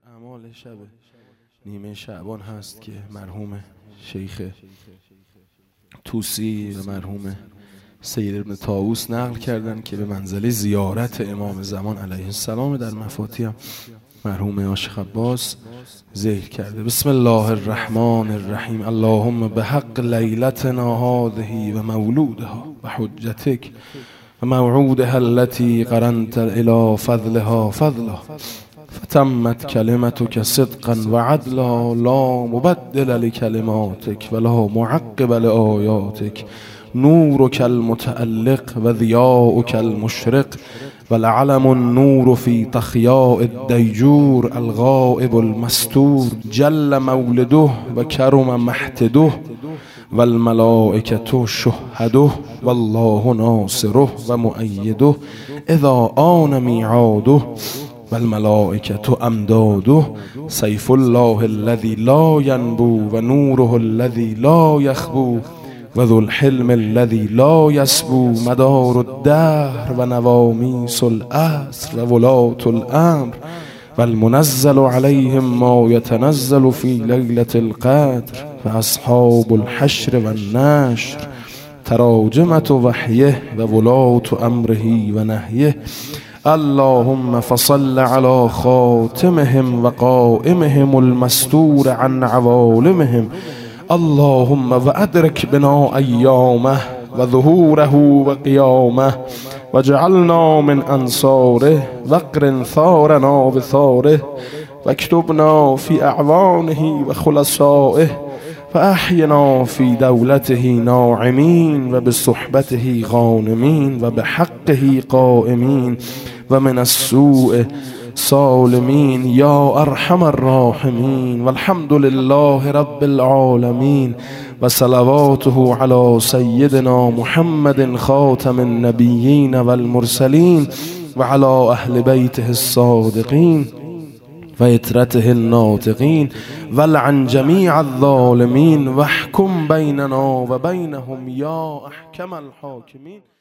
اعمال شب نیمه شعبان هست که مرحوم شیخ توسی و مرحوم سید ابن طاووس نقل کردن که به منزله زیارت امام زمان علیه السلام در مفاتیح مرحوم عاشق عباس ذکر کرده. بسم الله الرحمن الرحیم. اللهم بحق لیلتنا هذه و مولودها و حجتک و موعودها التي قرنت الى فضلها فضلا فتمت كلمتك صدقا وعدلا لا مبدل لكلماتك ولا معقب لآياتك نورك المتألق وضياؤك المشرق والعلم النور في تخياء الديجور الغائب المستور جل مولده وكرم محتده والملائكة شهده والله ناصره ومؤيده إذا آن ميعاده والملائكة أمداده سيف الله الذي لا ينبو ونوره الذي لا يخبو وذو الحلم الذي لا يسبو مدار الدهر ونواميس العصر وولاة الأمر والمنزل عليهم ما يتنزل في ليلة القدر فأصحاب الحشر والنشر تراجمة وحيه وولاة أمره ونهيه اللهم فصل على خاتمهم وقائمهم المستور عن عوالمهم اللهم وأدرك بنا أيامه وظهوره وقيامه وجعلنا من أنصاره واقرن ثارنا بثاره واكتبنا في أعوانه وخلصائه فأحينا في دولته ناعمين وبصحبته غانمين وبحقه قائمين ومن السوء سالمين يا أرحم الراحمين والحمد لله رب العالمين وصلواته على سيدنا محمد خاتم النبيين والمرسلين وعلى أهل بيته الصادقين وإترته الناطقين ولعن جميع الظالمين واحكم بيننا وبينهم يا أحكم الحاكمين.